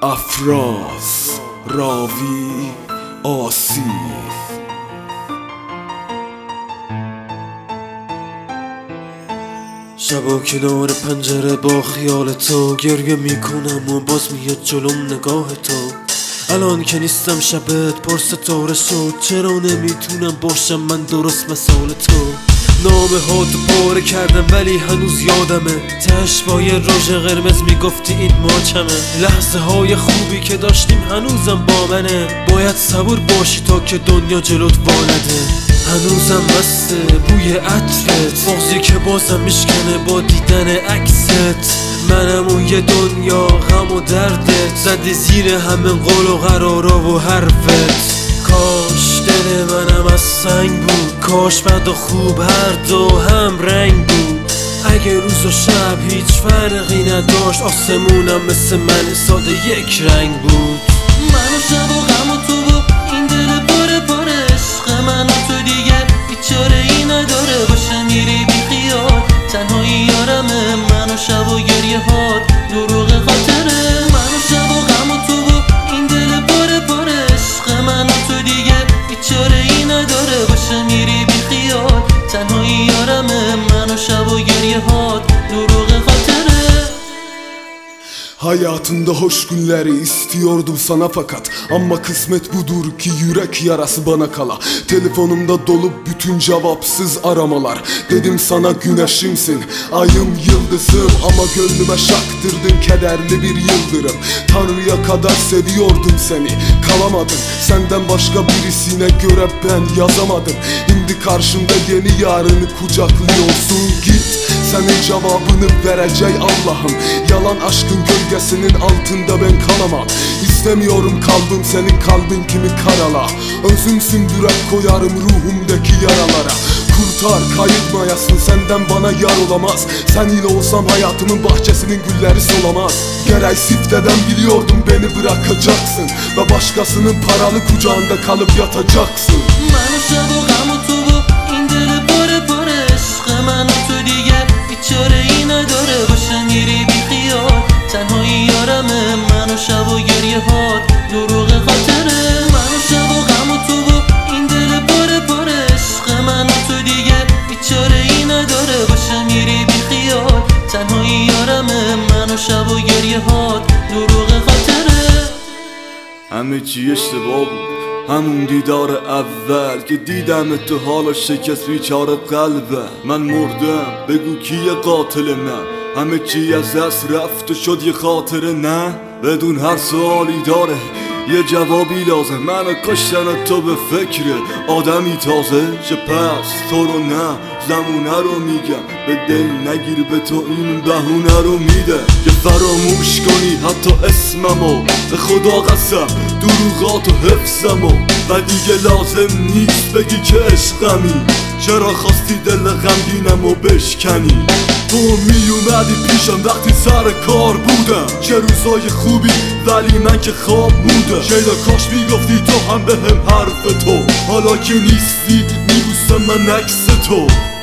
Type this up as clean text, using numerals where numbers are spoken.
افراز راوی آسی شبا کنار پنجره با خیال تو گریه میکنم و باز میاد جلوم نگاه تو. الان که نیستم شبت پر ستاره شد، چرا نمیتونم باشم من درست مثال تو. نامه ها تو پاره کردم ولی هنوز یادمه، تشبای رژ قرمز میگفتی این ماچمه. لحظه های خوبی که داشتیم هنوزم با منه، باید صبور باشی تا که دنیا جلوت والده. هنوزم مسته بوی عطرت، مغزی که بازم میشکنه با دیدن عکست. منم اون یه دنیا غم و دردت، زدی زیر همین قول و قرارا و حرفت. کاش دل منم از سنگ بود، کاش بد و خوب هر دو هم رنگ بود. اگه روز و شب هیچ فرقی نداشت، آسمونم مثل من ساده یک رنگ بود. من و شب و غم و تو و این دل پاره پاره، عشق من و تو دیگه بیچاره ای نداره. باشه میری بی خیال، تنهایی یارمه. من و شب و گریه هات دروغ خاطره. من و شب و غم و تو و این دل پاره پاره، عشق من و تو دیگه بیچاره ای نداره. باشه میری بی خیال، تنهایی یارمه. من و şab و geriye hat duruğu xatirə. Hayatımda hoş günleri istiyordum sana fakat ama kısmet budur ki yürek yarası bana kala. Telefonumda dolu bütün cevapsız aramalar. Dedim sana güneşimsin, ayım yıldızım, ama gönlüme şaktırdın kederli bir yıldırım. Tanrı'ya kadar seviyordum seni, kalamadım. Senden başka birisine göre ben yazamadım. Şimdi karşımda yeni yarını kucaklıyorsun. Git, senin cevabını verecek Allah'ım. Yalan aşkın gölgesinin altında ben kalamam. İstemiyorum kalbim senin kalbin kimi karala. Özümsün yürek koyarım ruhumdaki yaralara. Kurtar kayıtmayasın, senden bana yar olamaz. Sen ile olsam hayatımın bahçesinin gülleri solamaz. Gerek sifteden biliyordum beni bırakacaksın ve başkasının paralı kucağında kalıp yatacaksın. منو شب و غم و تو و این دل پاره پاره، عشق من و تو دیگه بیچاره ای نداره. باشه میری بی خیال، تنهایی یارمه. منو شب و گریه هات دروغ خاطره. منو شب و غم و تو و این دل پاره پاره، عشق من و تو دیگه بیچاره ای نداره. باشه میری بی خیال، تنهایی یارمه. منو شب و گریه هات دروغ خاطره. همه چی اشتباه بود، همون دیدار اول که دیدم تو حالا شکست بیچاره قلبه. من مردم، بگو کیه قاتل من؟ همه چی از دست رفت و شد یه خاطره. نه بدون هر سوالی داره یه جوابی لازم. منو کشتن تو به فکر آدمی تازه چه پس تو رو نه زمونه رو میگم. به دل نگیر به تو این بهونه رو میده که فراموش کنی حتی اسممو. به خدا قسم دروغات و حفظمو و دیگه لازم نیست بگی که عشقمی. چرا خواستی دل غمگینمو بشکنی؟ تو میومدی پیشم وقتی سر کار بودم، چه روزای خوبی ولی من که خواب بودم. شیدا کاش میگفتی تو هم بهم حرف تو، حالا که نیستی میبوسم من عکس تو.